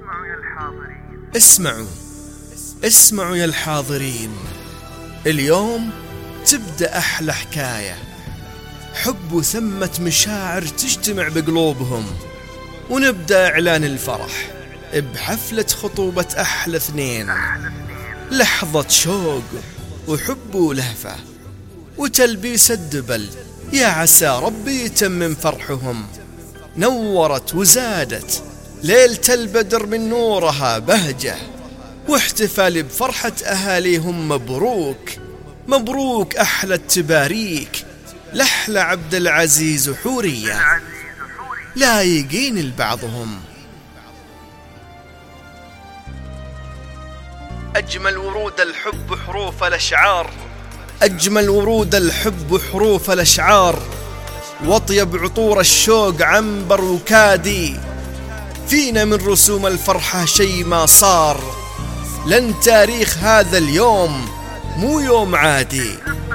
اسمعوا يا الحاضرين، اليوم تبدأ أحلى حكاية حب وثمة مشاعر تجتمع بقلوبهم، ونبدأ إعلان الفرح بحفلة خطوبة أحلى اثنين. لحظة شوق وحب ولهفة وتلبيس الدبل، يا عسى ربي يتمم فرحهم. نورت وزادت ليلة البدر من نورها بهجة، واحتفال بفرحة أهاليهم. مبروك مبروك أحلى التباريك لأحلى عبد العزيز وحورية، لايقين لبعضهم. أجمل ورود الحب حروف الأشعار، أجمل ورود الحب حروف الأشعار، واطيب عطور الشوق عنبر وكادي. فينا من رسوم الفرحة شي ما صار، لن تاريخ هذا اليوم مو يوم عادي.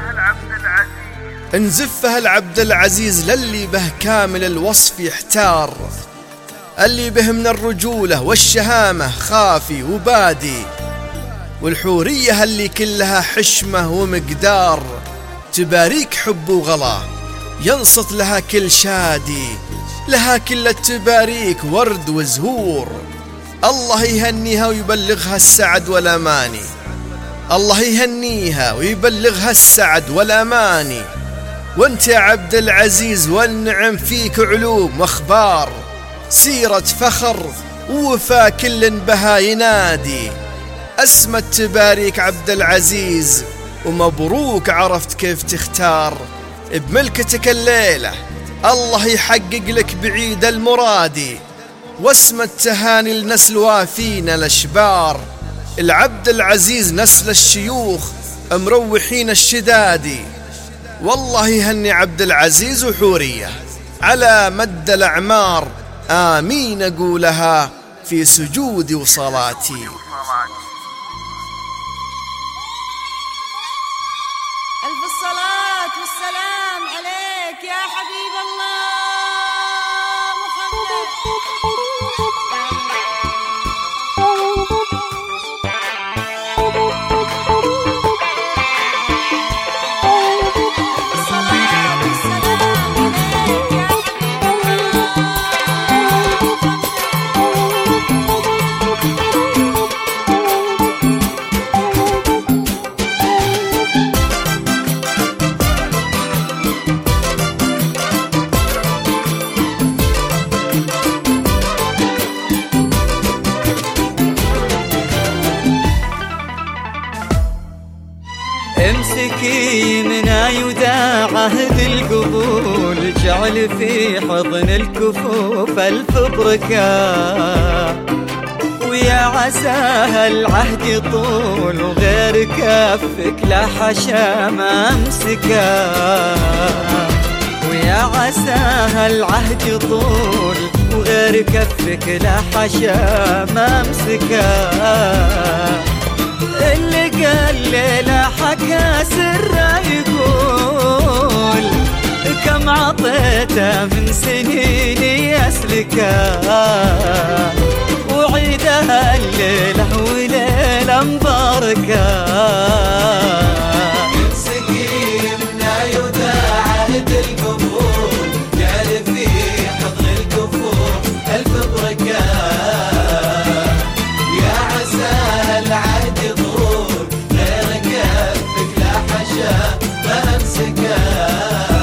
نزفها العبد العزيز للي به كامل الوصف يحتار، اللي به من الرجولة والشهامة خافي وبادي، والحورية اللي كلها حشمة ومقدار. تباريك حب وغلا ينصت لها كل شادي، لها كل التباريك ورد وزهور. الله يهنيها ويبلغها السعد والأماني، الله يهنيها ويبلغها السعد والأماني. وانت يا عبد العزيز والنعم فيك علوم واخبار، سيرة فخر ووفا كل بها ينادي. أسمت تباريك عبد العزيز ومبروك عرفت كيف تختار. بملكتك الليلة الله يحقق لك بعيد المرادي، واسمت تهاني لنسل وافين الأشبار. العبد العزيز نسل الشيوخ مروحين الشدادي، والله يهني عبد العزيز وحورية على مد الأعمار. آمين أقولها في سجودي وصلاتي. ألف الصلاة والسلام عليك يا حبيب الله امسكي منا يوداع عهد القبول، جعل في حضن الكفوف ألف بركة، ويا عساها العهد يطول وغير كفك لا حشا ما امسكه. ويا عساها العهد يطول وغير كفك لا حشا ما امسكه. اللي قال ليلة حكى سره يقول، كم عطيته من سنين يسلكه، وعيدها الليلة وليلة مباركة. سكيننا يوداع عهد القبول، جعل في حضن الكفوف ألف بركة، يا عسى العهد يطول غير كفك لا حشا ما امسكه.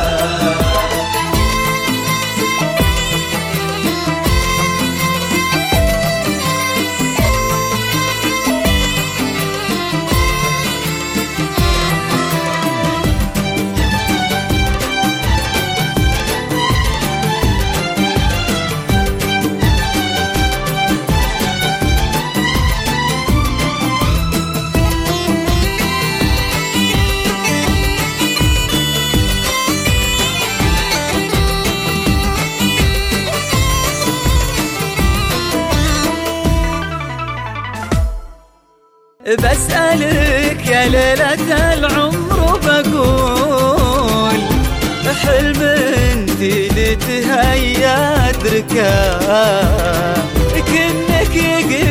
بسألك يا ليلة العمر بقول، حلم انتي اللي تهيا ادركه، كنك يقل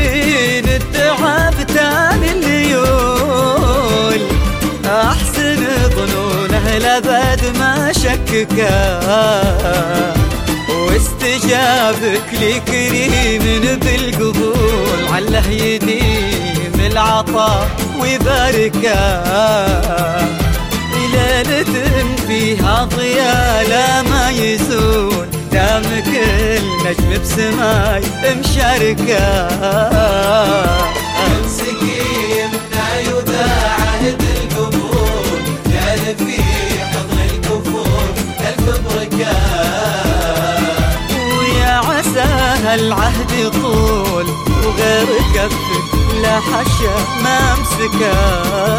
لأبد ما شككا، واستجابك لكريم بالقبول، عله يديم العطاء ويباركا. ليلة فيها ضياء لا ما يزول، دام كل نجم بسماي مشاركا. امسكي يمنا يذاع عهد القبول، كان في حضن الكفور ألف بركات. ويا عسى هالعهد يطول، وغير كفك لا حشا ما امسكا.